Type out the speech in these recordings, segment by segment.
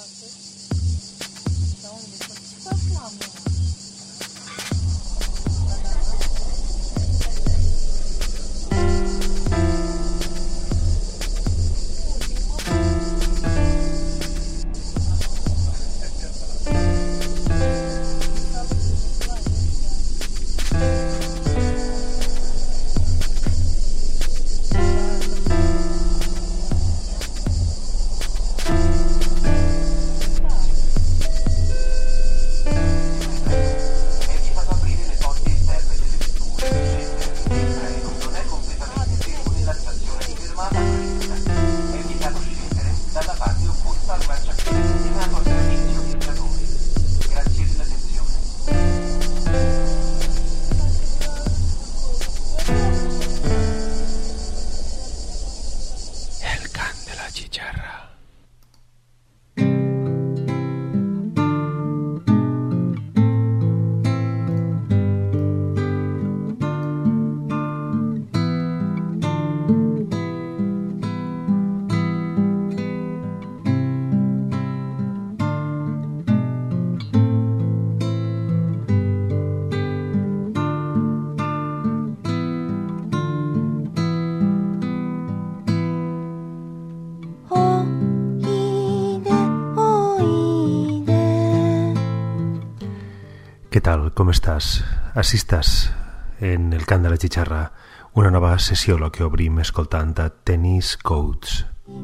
Què tal? Com estàs? Així estàs en el cant de la xixarra, una nova sessió la que obrim escoltant a Tennis Coats.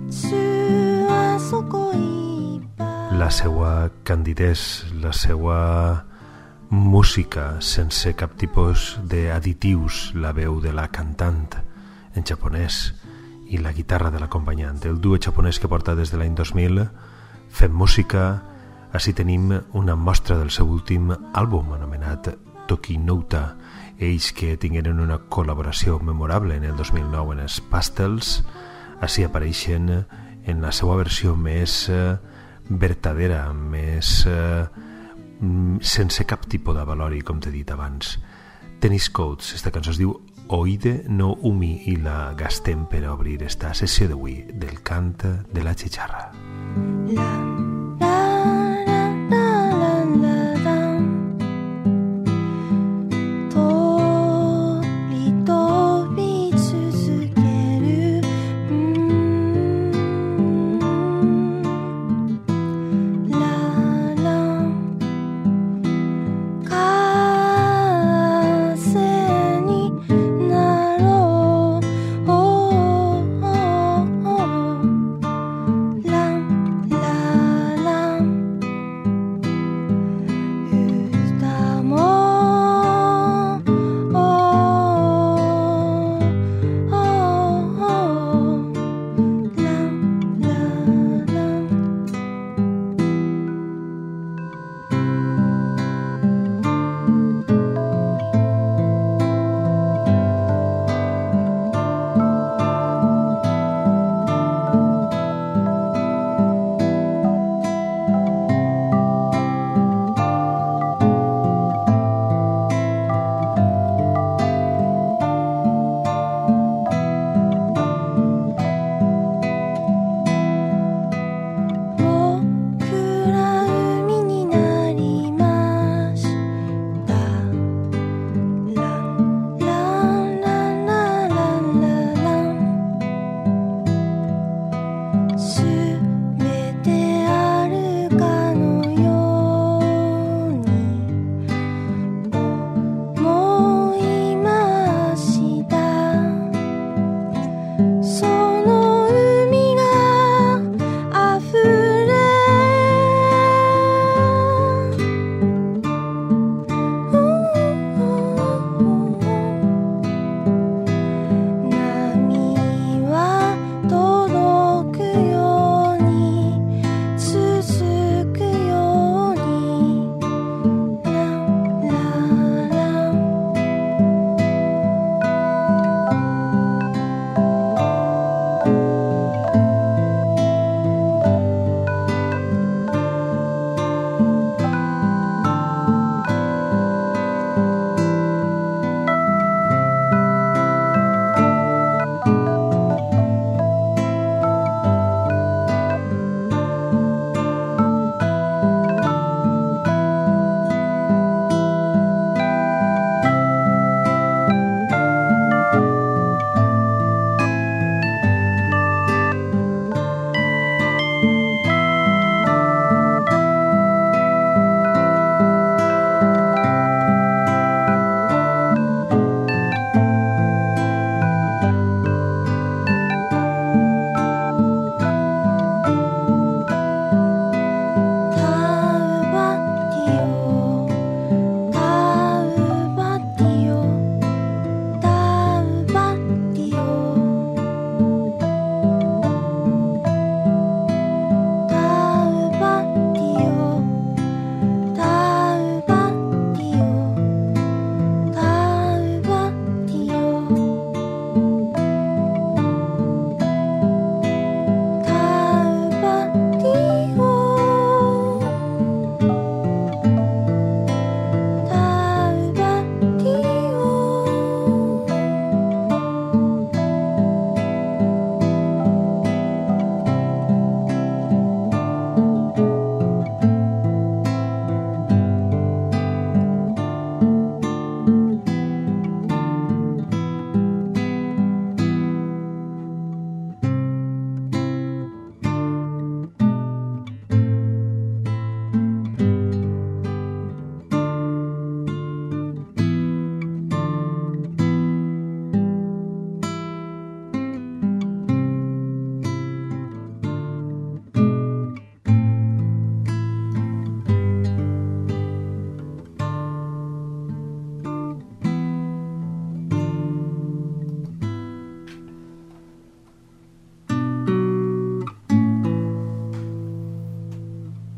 La seua candidesa, la seua música sense cap tipus d'additius, la veu de la cantant en japonès i la guitarra de l'acompanyant. El duo japonès que porta des de l'any 2000 fent música. Així tenim una mostra del seu últim àlbum anomenat Tokinouta, ells que tingueren una col·laboració memorable en el 2009 en els Pastels. Així apareixen en la seva versió més vertadera, més sense cap tipus de valori, com t'he dit abans. Tennis Coats, esta cançó es diu Oide no Umi i la gastem per a obrir esta sessió d'avui del cant de la xixarra. La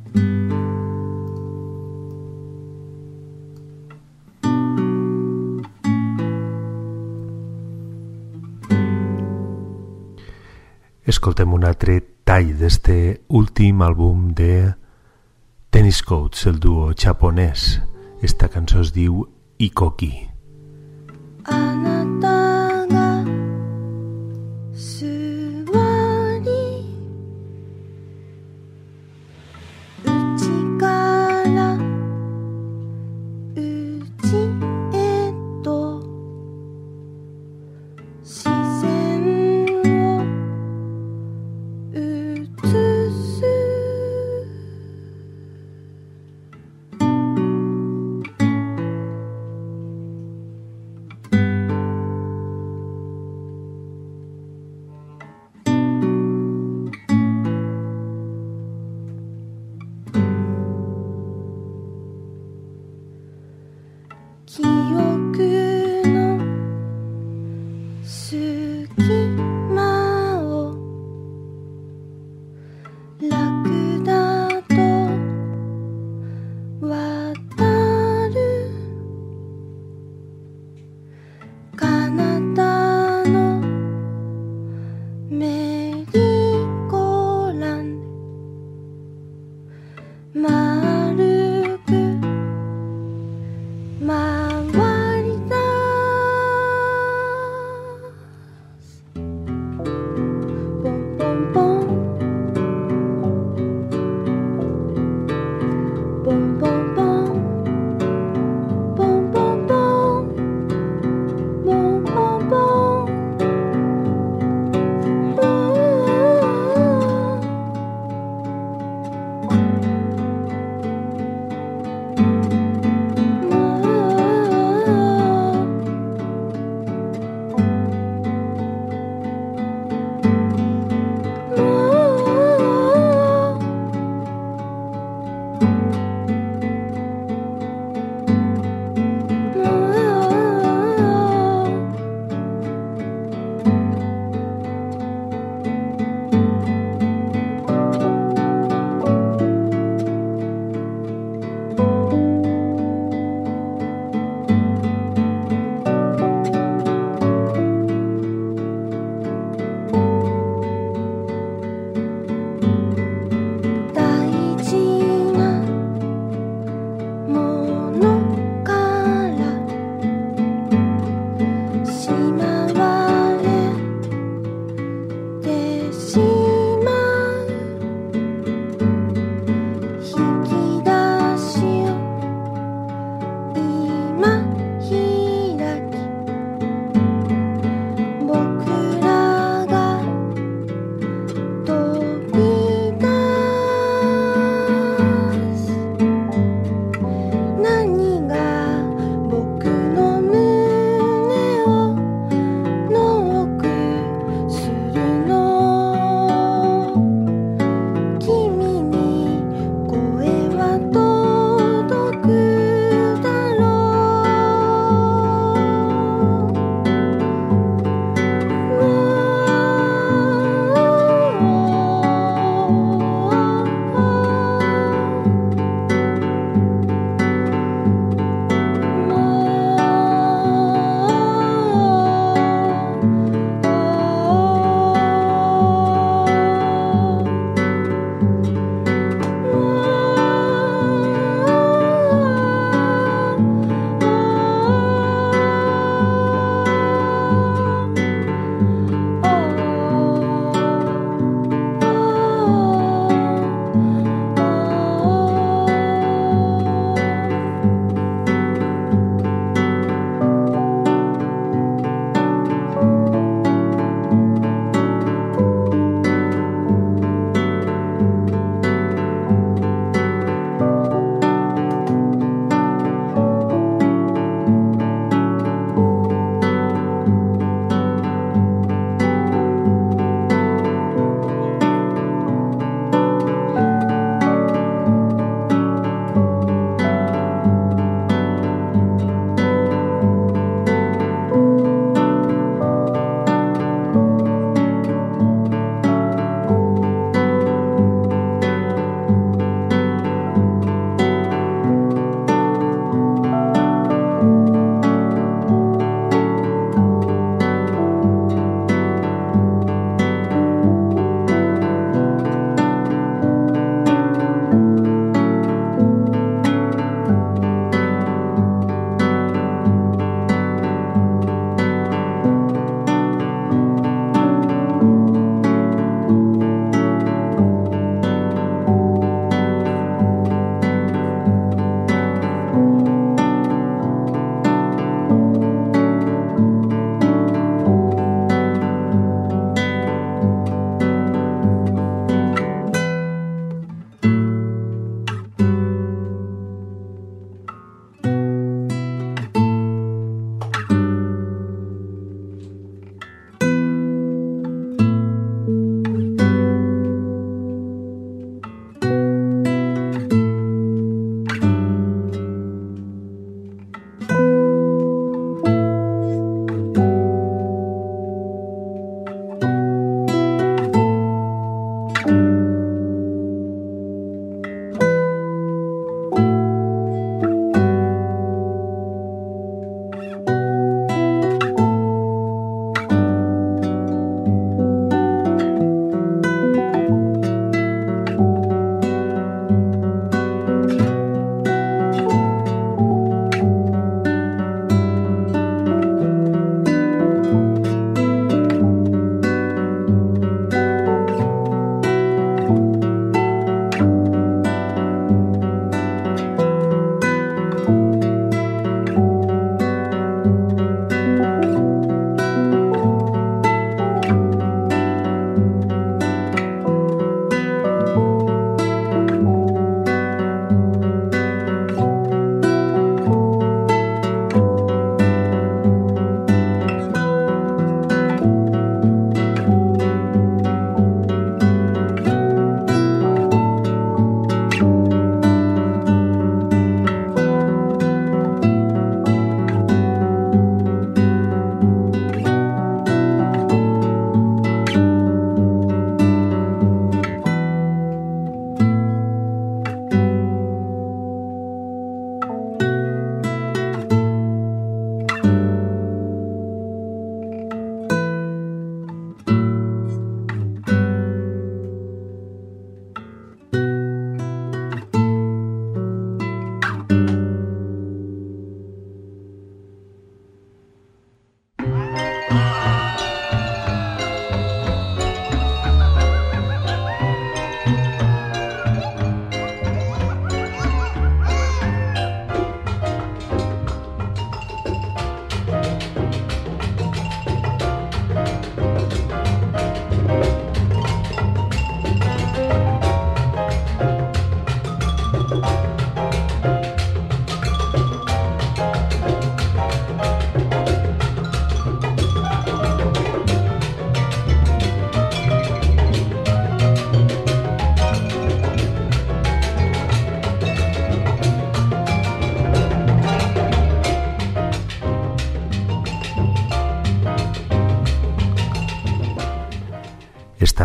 Escoltem un altre tall d'este últim àlbum de Tennis Coats, el duo japonès. Esta cançó es diu Ikoki.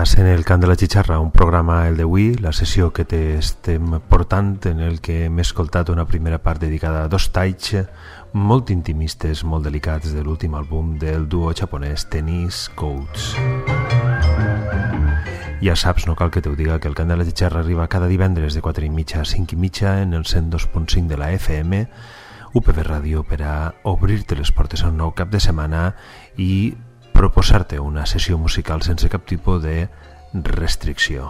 Estàs en el Cant de la Xixarra, un programa, el d'avui, la sessió que t'estem portant, en el que hem escoltat una primera part dedicada a dos talls molt intimistes, molt delicats de l'últim àlbum del duo japonès Tennis Coats. Ja saps, no cal que t'ho diga, que el Cant de la Xixarra arriba cada divendres de 4:30 a 5:30 en el 102.5 de la FM, UPB Ràdio, per a obrir-te les portes a un nou cap de setmana i proposar-te una sessió musical sense cap tipus de restricció.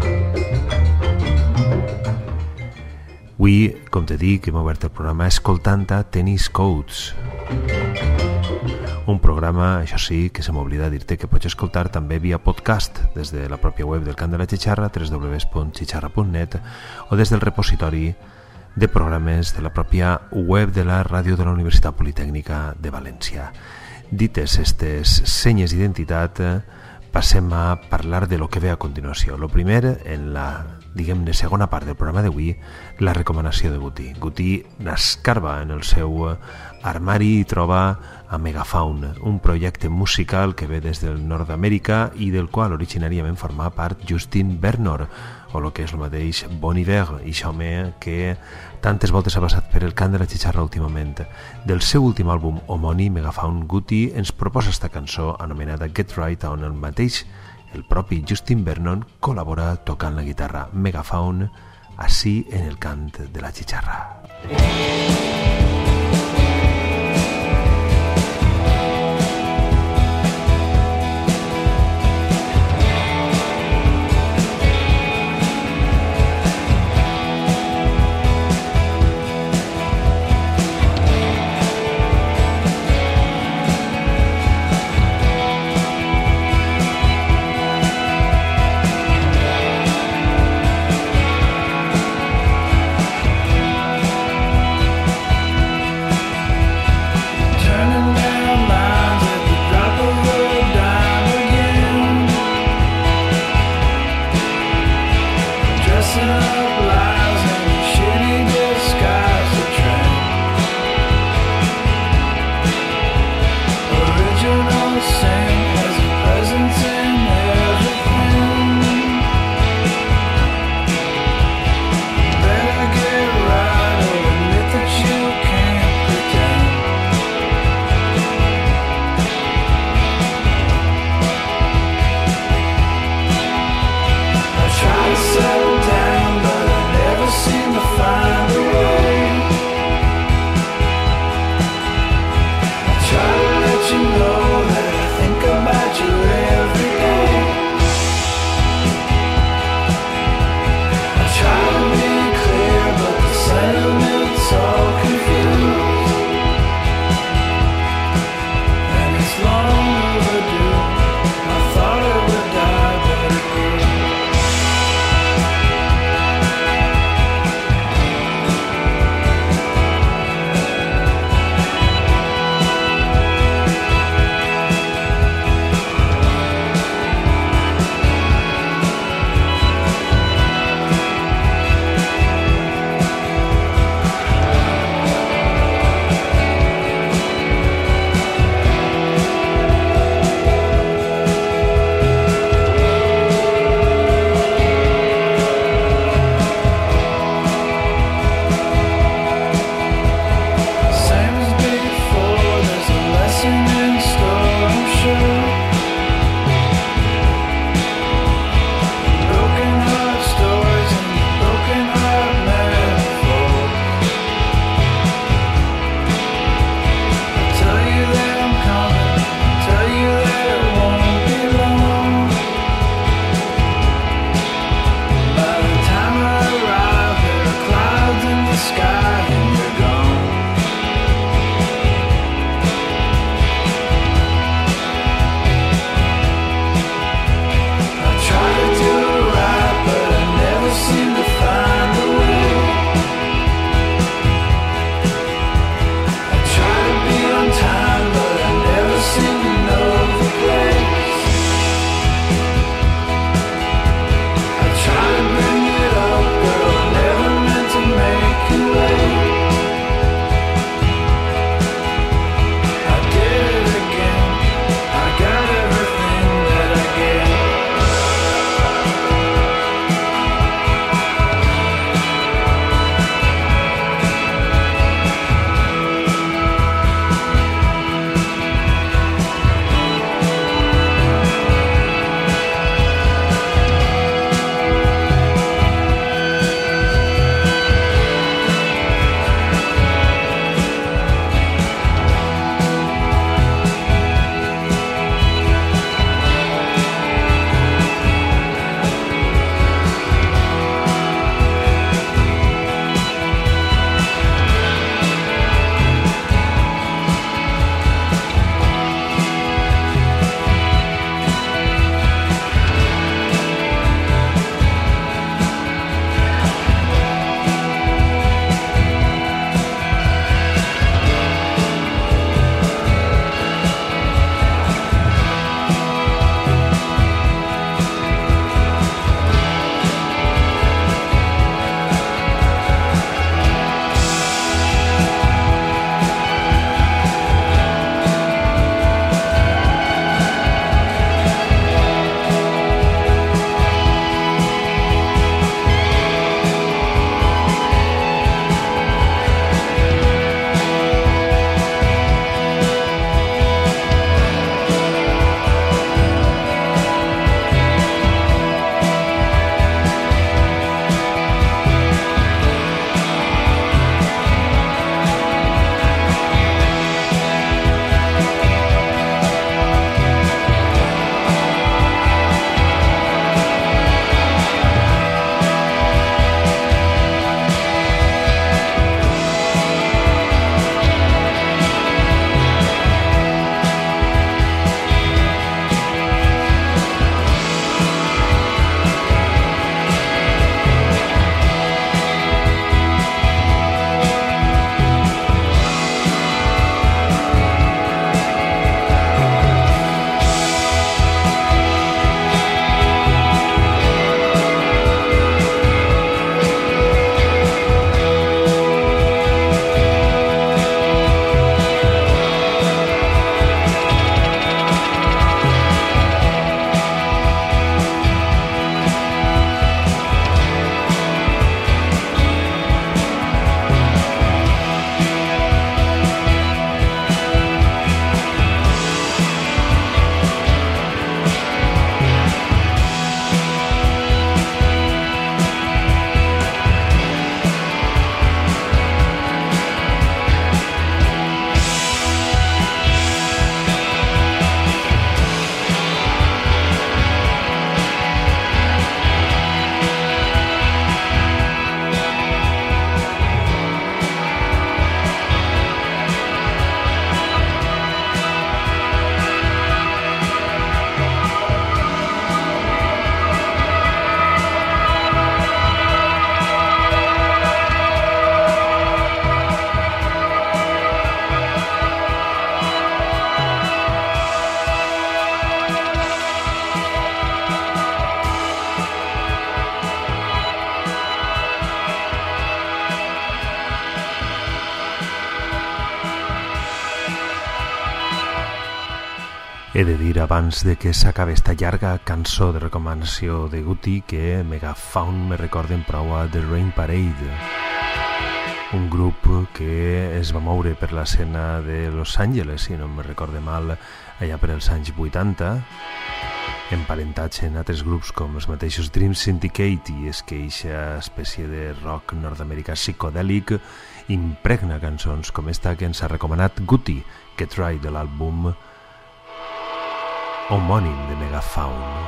Avui, com te dic, hem obert el programa escoltant a Tennis Coats. Un programa, això sí, que se m'oblida dir-te que pots escoltar també via podcast des de la pròpia web del Cant de la Xixarra, www.xixarra.net, o des del repositori de programes de la pròpia web de la ràdio de la Universitat Politècnica de València. Dites aquestes senyes d'identitat, passem a parlar de lo que ve a continuació. Lo primer, en la, diguem-ne, segona part del programa d'avui, la recomanació de Guti. Guti n'escarba en el seu armari i troba a Megafaun, un projecte musical que ve des del nord d'Amèrica i del qual originàriament formava part Justin Vernon, o el que és el mateix Bon Iver, i home que tantes voltes ha passat per el Cant de la Xixarra últimament. Del seu últim àlbum homònim, Megafaun, Guti ens proposa esta cançó anomenada Get Right, on el mateix, el propi Justin Vernon, col·labora tocant la guitarra. Megafaun, així en el Cant de la Xixarra. Settle down, but I never He de dir abans de que s'acabi esta llarga cançó de recomanació de Guti que Megafaun me recorden prou a The Rain Parade, un grup que es va moure per l'escena de Los Angeles, si no me recorde mal, allà per els anys 80, emparentats en altres grups com els mateixos Dream Syndicate, i és que eixa espècie de rock nord-americà psicodèlic impregna cançons com esta que ens ha recomanat Guti, que trai de l'àlbum homònim de Megafaun.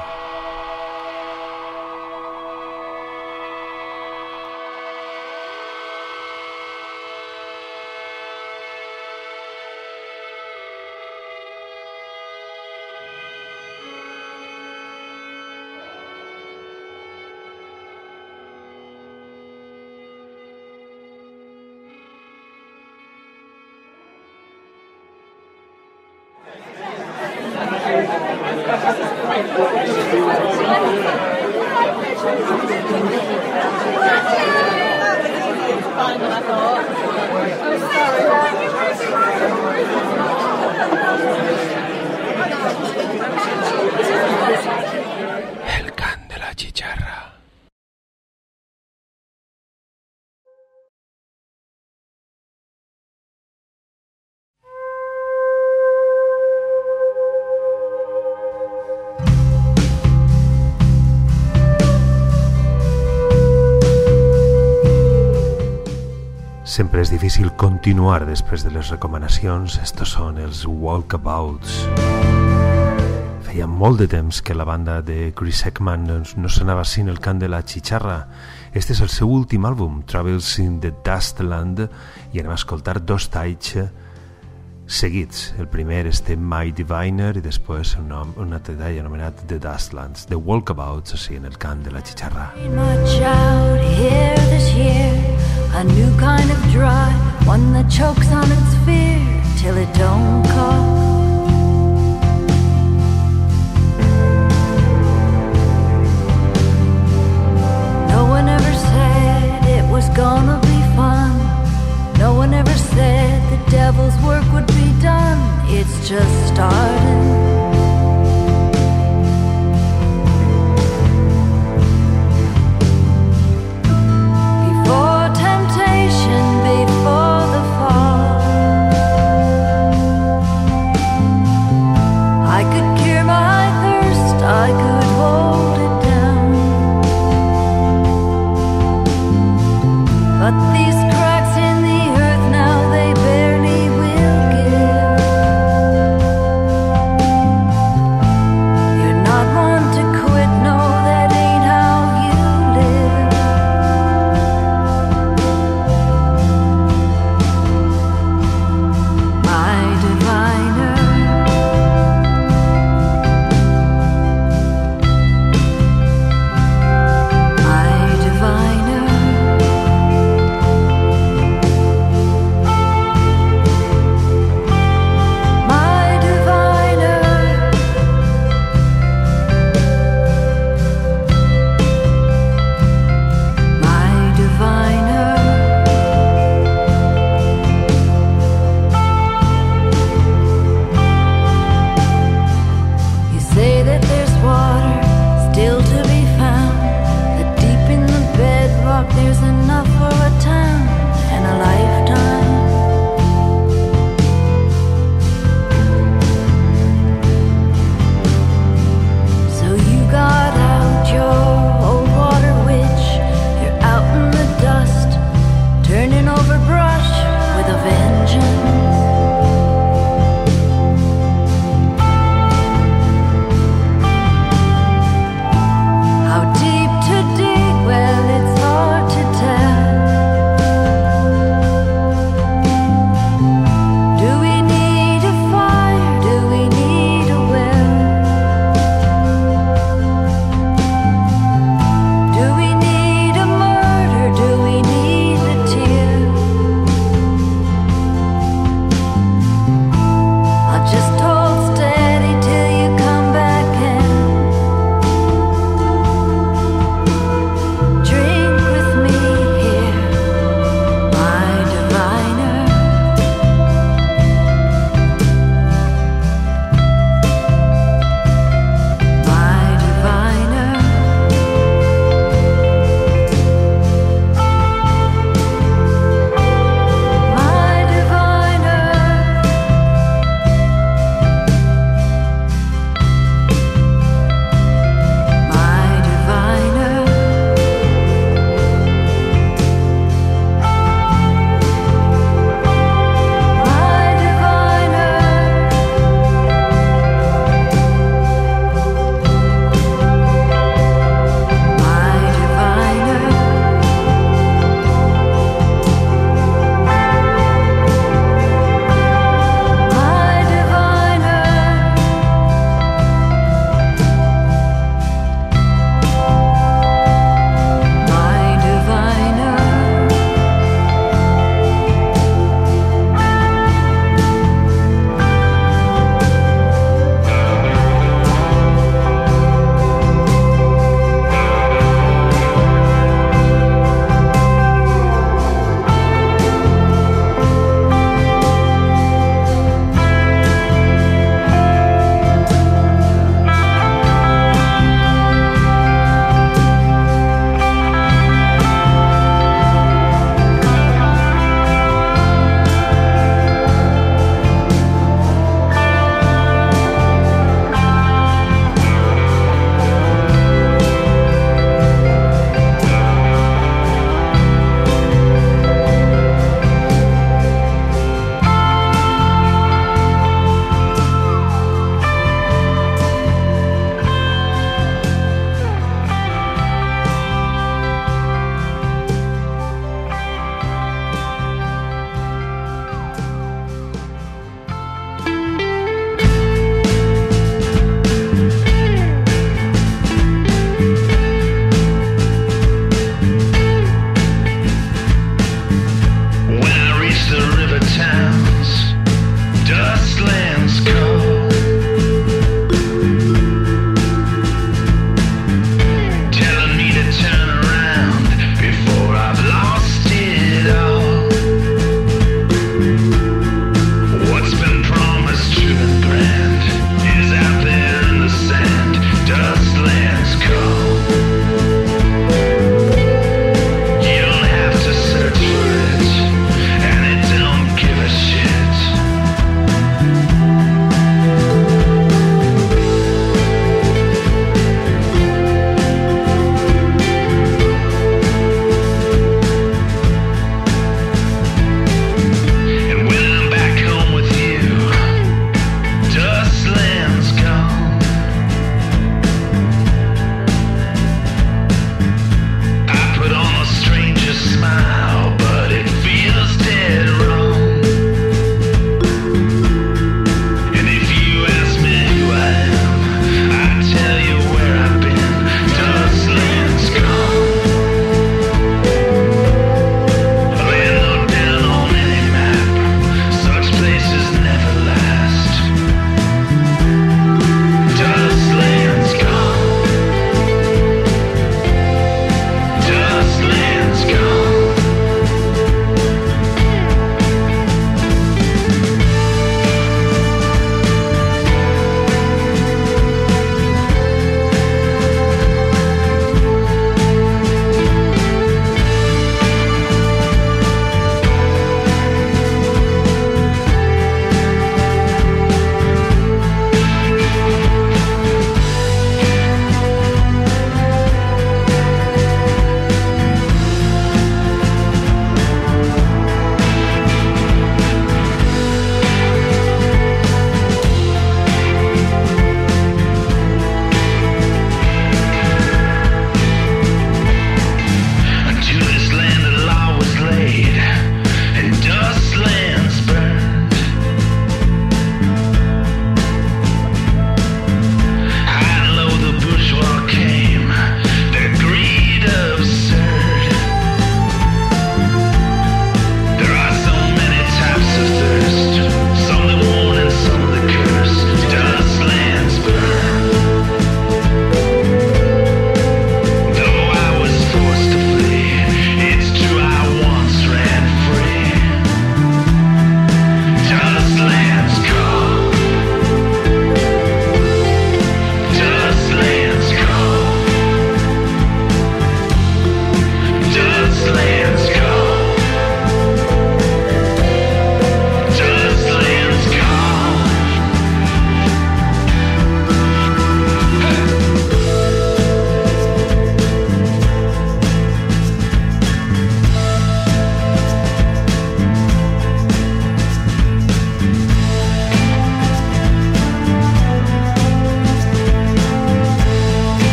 El can de la chicharra. Sempre és difícil continuar després de les recomanacions. Estos són els Walkabouts. Feia molt de temps que la banda de Chris Heckman no sonava sin el cant de la xicharra. Este és el seu últim àlbum, Travels in the Dustland, i anem a escoltar dos talls seguits. El primer és The My Diviner i després un altre tall anomenat The Dustlands. The Walkabouts, així en el cant de la xicharra. A new kind of dry, one that chokes on its fear till it don't cough. No one ever said it was gonna be fun. No one ever said the devil's work would be done. It's just starting.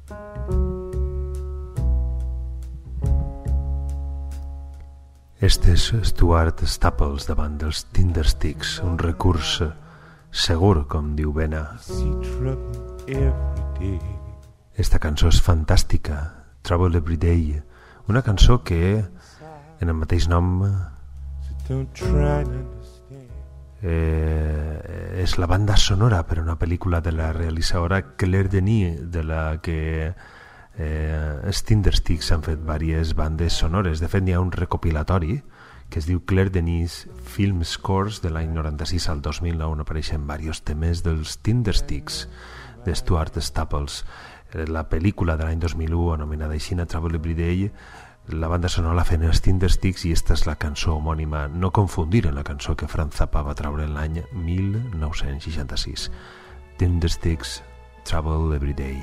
Este és Stuart Staples davant dels Tindersticks, un recurs segur, com diu Bena. Esta cançó és fantàstica, Trouble Every Day, una cançó que en el mateix nom és la banda sonora per a una pel·lícula de la realitzadora Claire Denis, de la que els Tindersticks han fet diverses bandes sonores. De fet, hi ha un recopilatori que es diu Claire Denis Film Scores de l'any 96 al 2009, on apareixen diversos temes dels Tindersticks de Stuart Staples. La pel·lícula de l'any 2001, anomenada així, Trouble Every Day, la banda sonora la feien els Tindersticks i esta és la cançó homònima, no confundir amb la cançó que Frank Zappa va treure l'any 1966. Tindersticks, Trouble Every Day.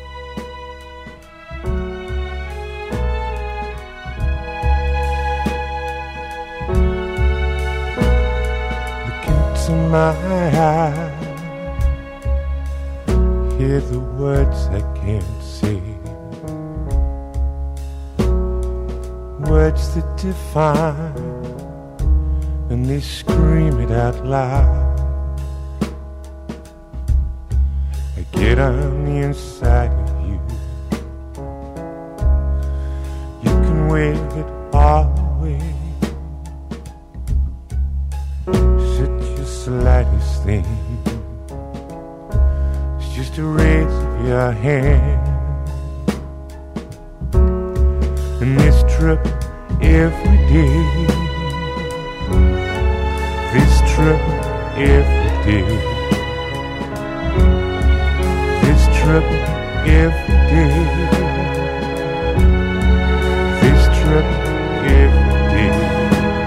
In my eyes, hear the words I can't say, words that define, and they scream it out loud. I get on the inside of you, you can wave it all away. Slightest thing, it's just a raise of your hand, and this trip every day, this trip every day, this trip every day, this trip every day.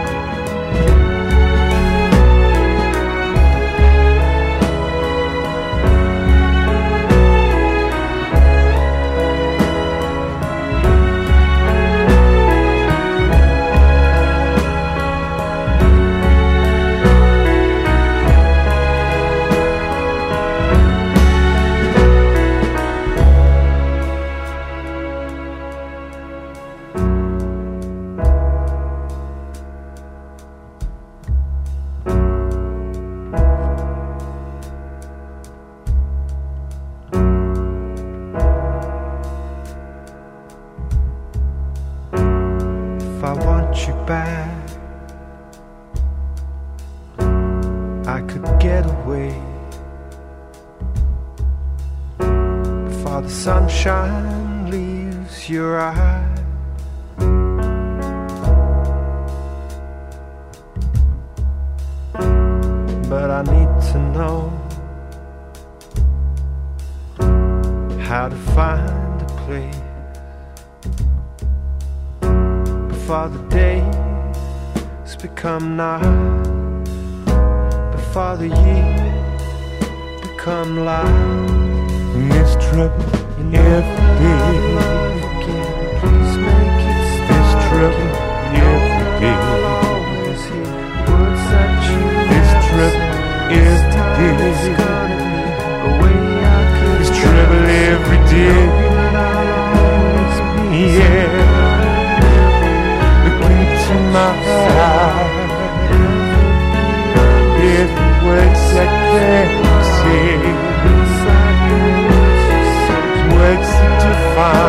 Sunshine leaves your eyes, but I need to know how to find a place before the days become night, before the years become light. In this trip every day, please make it this trip every day, this trip every day, this trouble every day, yeah. Look into my eyes, here's the words I can't say, words to define.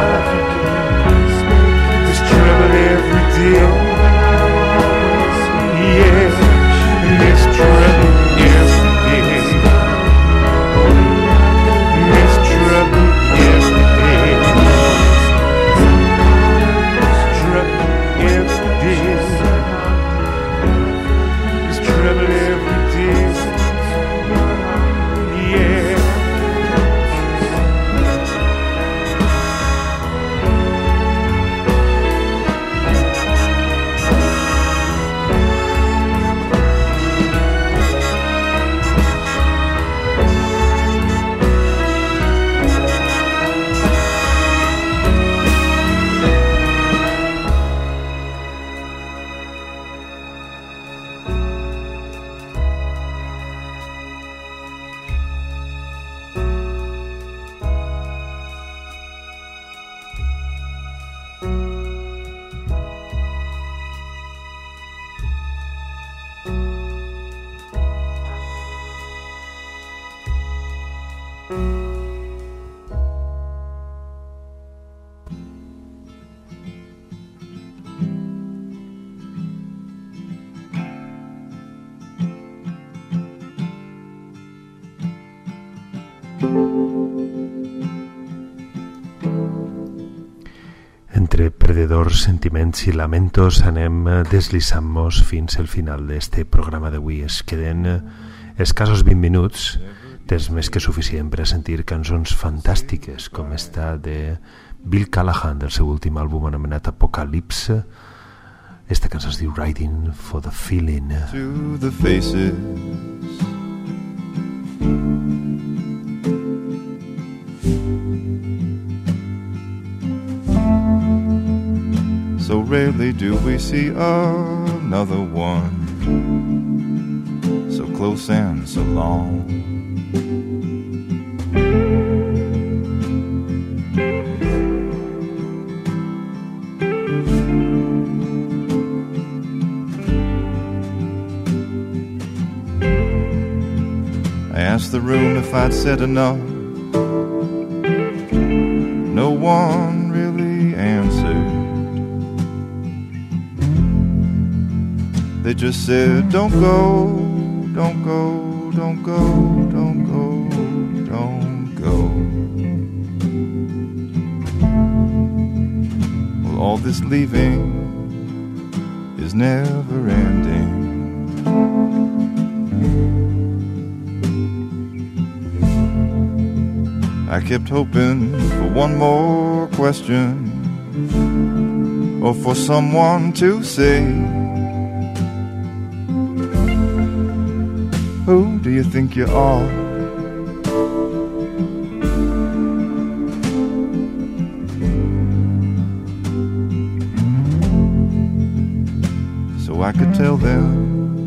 entre perdedors, sentiments i lamentos anem deslissant-nos fins al final d'este programa d'avui. Es queden escassos 20 minuts, temps més que suficient per a sentir cançons fantàstiques com esta de Bill Callahan del seu últim àlbum anomenat Apocalypse. Esta cançó es diu Riding for the Feeling. To the faces so rarely do we see another one, so close and so long. I asked the room if I'd said enough. No one really answered. They just said, don't go, don't go, don't go, don't go, don't go. Well, all this leaving is never ending. I kept hoping for one more question, or for someone to say, who do you think you are? So I could tell them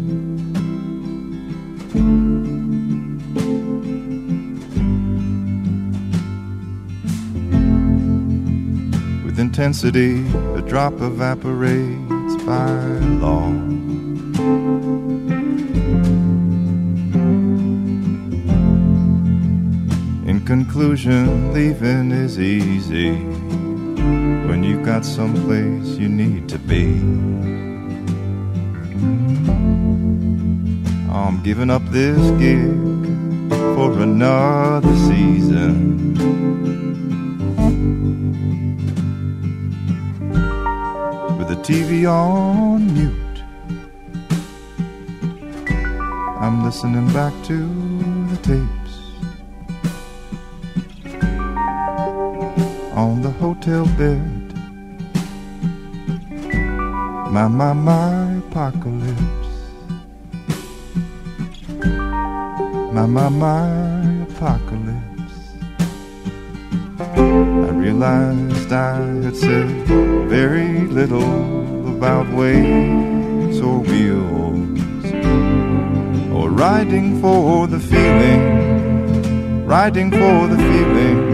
with intensity, a drop evaporates by law. Conclusion, leaving is easy when you've got someplace you need to be. I'm giving up this gig for another season. With the TV on mute, I'm listening back to the tapes on the hotel bed. My apocalypse. My apocalypse. I realized I had said very little about waves or wheels, or riding for the feeling, riding for the feeling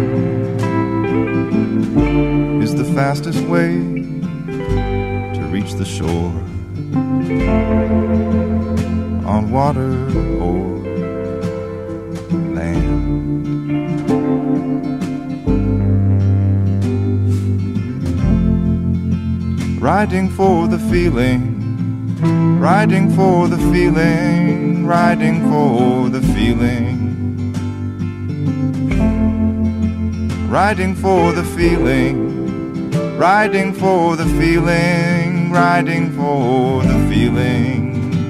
is the fastest way to reach the shore, on water or land. Riding for the feeling, riding for the feeling, riding for the feeling, riding for the feeling, riding for the feeling, riding for the feeling.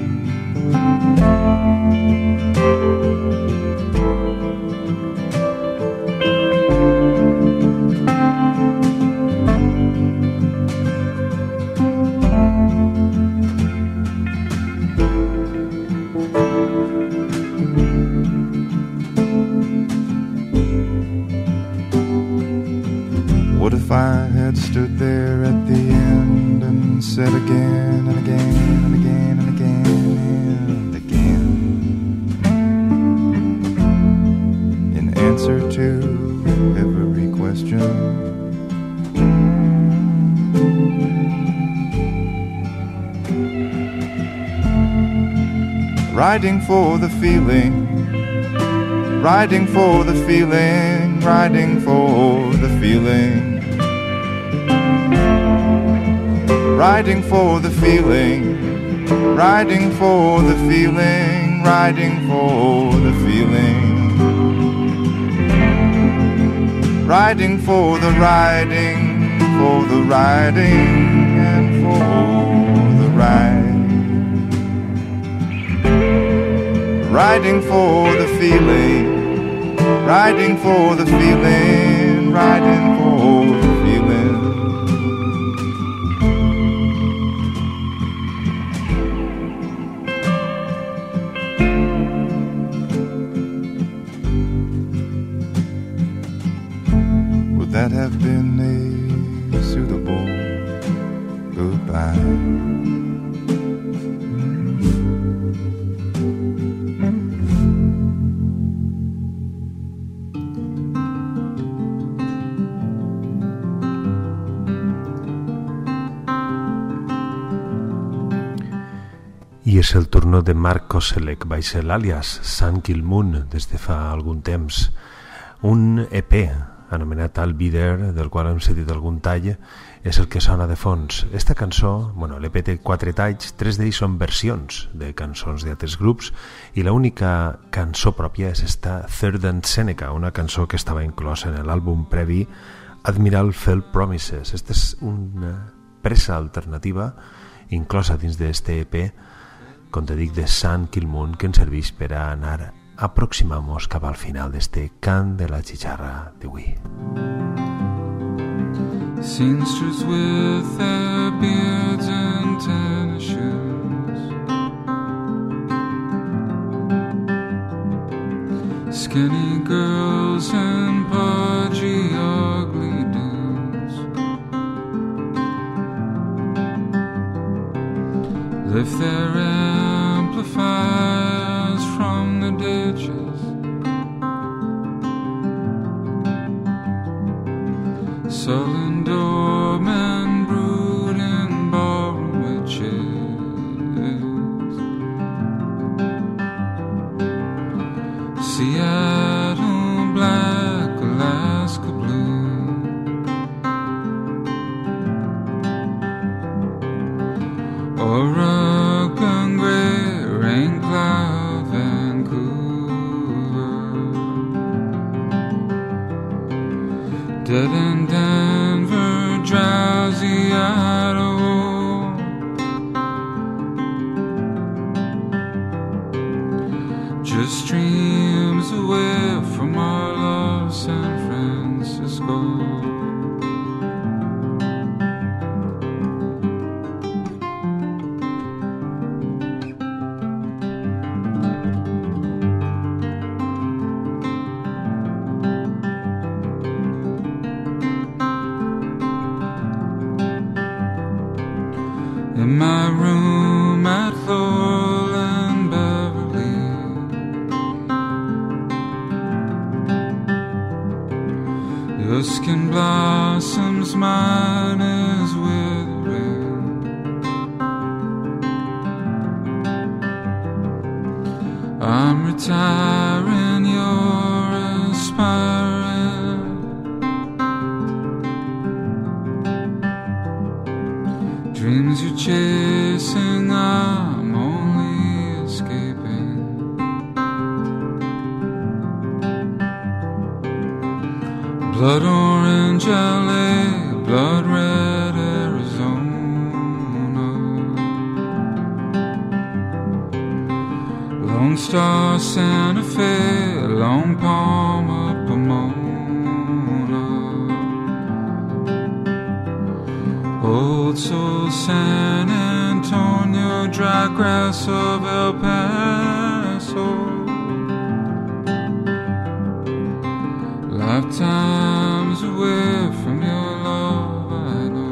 What if I had stood there at the end and said again and again and again and again and again, in answer to every question, riding for the feeling, riding for the feeling, riding for the feeling, riding for the feeling, riding for the feeling, riding for the feeling, riding for the riding for the riding and for the ride, riding for the feeling, riding for the feeling, riding for the feeling. Would that have been a suitable goodbye? I és el turno de Mark Koselleck, baix l'àlies Sun Kil Moon des de fa algun temps. Un EP anomenat I'll Be There, del qual hem sentit algun tall, és el que sona de fons. Esta cançó, l'EP té 4 talls, 3 d'ells són versions de cançons d'altres grups i l'única cançó pròpia és esta Third and Seneca, una cançó que estava inclosa en l'àlbum previ Admiral Failed Promises. Esta és una presa alternativa inclosa dins d'este EP, com te dic, de Sun Kil Moon, que ens serveix per a anar aproximamos cap al final d'este cant de la xicharra d'avui. Seamsters with their beards and tennis shoes, skinny girls and pudgy ugly dudes lift their amplifiers from the ditches, sullen doormen brood in ballroom witches, Seattle black, Alaska blue, Oregon gray, rain cloud, Vancouver, dead in Denver, drowsy Idaho, just streams away from our love, San Francisco. In my room at Laurel and Beverly, your skin blossoms, mine is withering. I'm retiring, you're aspiring. Dreams you're chasing, I'm only escaping. Blood orange LA, blood red Arizona, Lone Star Santa Fe, Lone Palm of Pomona, Old Soul San Antonio, dry grass of El Paso, lifetimes away from your love, I know.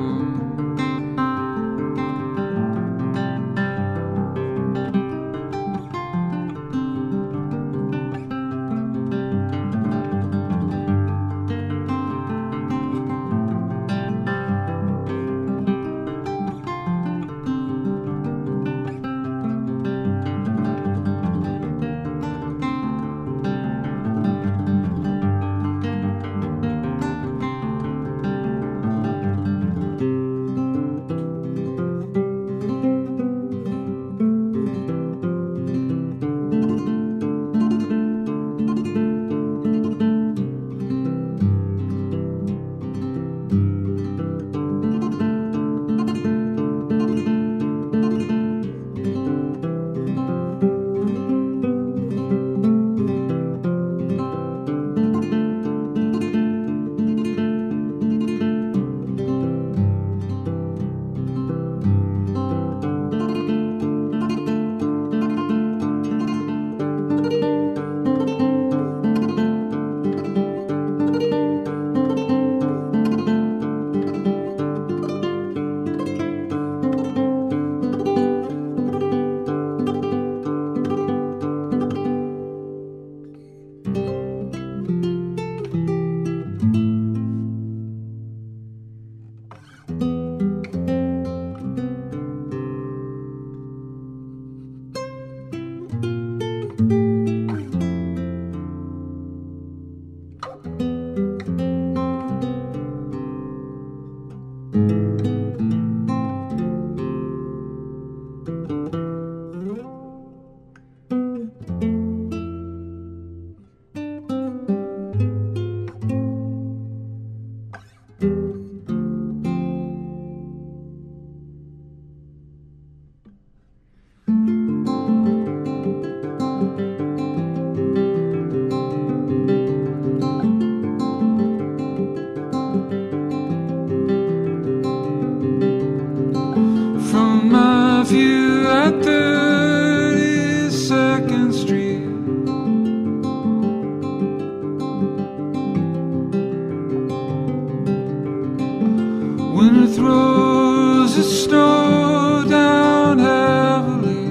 winter throws its snow down heavily.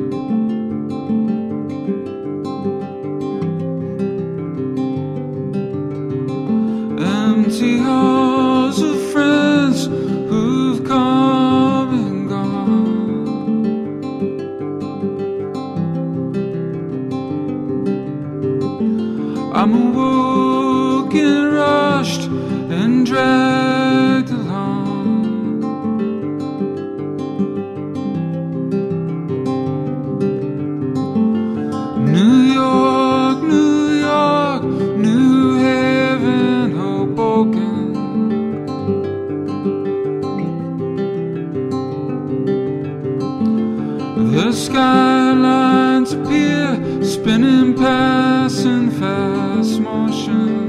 Empty halls of friends who've come and gone. I'm awoken, rushed and dragged along. New York, New York, New Haven, Hoboken. The skylines appear, spinning past in fast motion.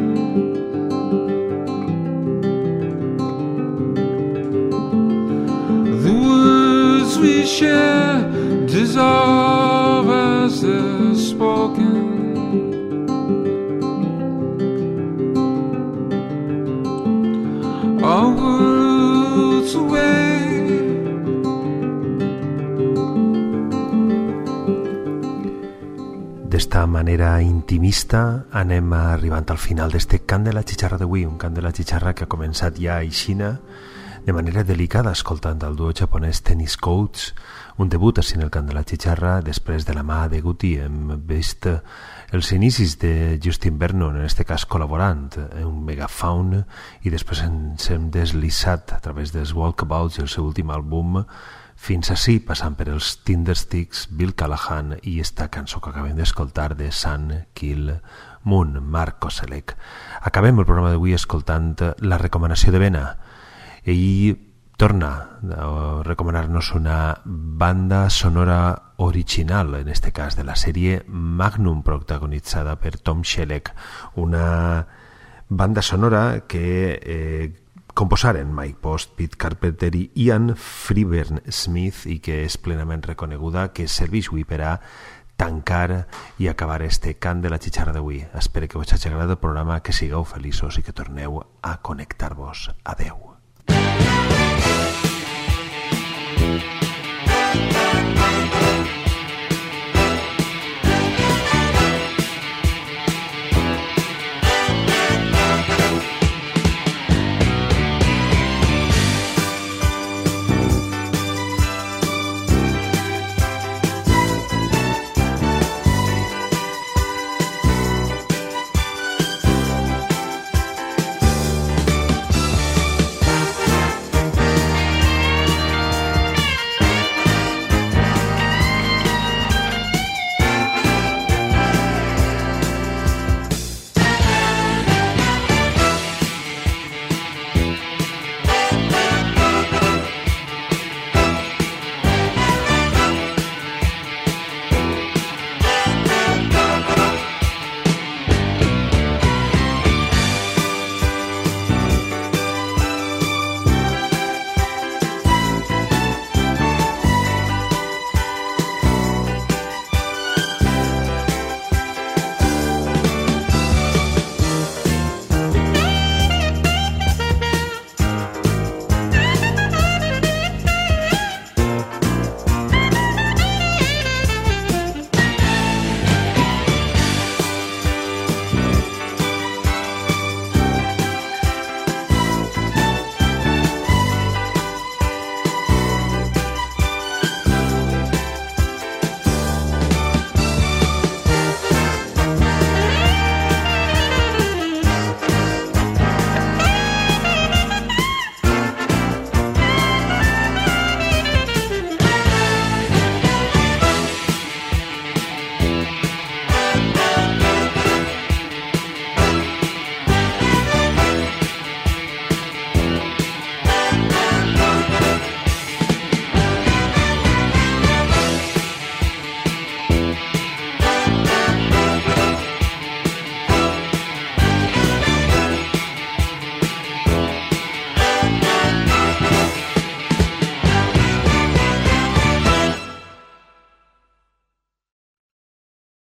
The words we share dissolve as they're spoken. Our worlds away. D'esta manera intimista anem arribant al final d'este cant de la xixarra d'avui, un cant de la xixarra que ha començat ja a Xina de manera delicada escoltant el duo japonès Tennis Coats, un debut així en el cant de la xixarra. Després de la mà de Guti hem vist els inicis de Justin Vernon, en este cas col·laborant en un Megafaun, i després ens hem deslissat a través dels Walkabouts i el seu últim àlbum fins ací, passant per els Tindersticks, Bill Callahan i esta cançó que acabem d'escoltar de Sun Kill Moon, Mark Koselleck. Acabem el programa d'avui escoltant la recomanació de Bena. Ell torna a recomanar-nos una banda sonora original, en este cas de la sèrie Magnum, protagonitzada per Tom Selleck, una banda sonora que composaren Mike Post, Pete Carpenter i Ian Freeburn Smith, i que és plenament reconeguda, que serveix avui per a tancar i acabar este cant de la xixarra d'avui. Espero que us hagi agradat el programa, que sigueu feliços i que torneu a connectar-vos. Adeu.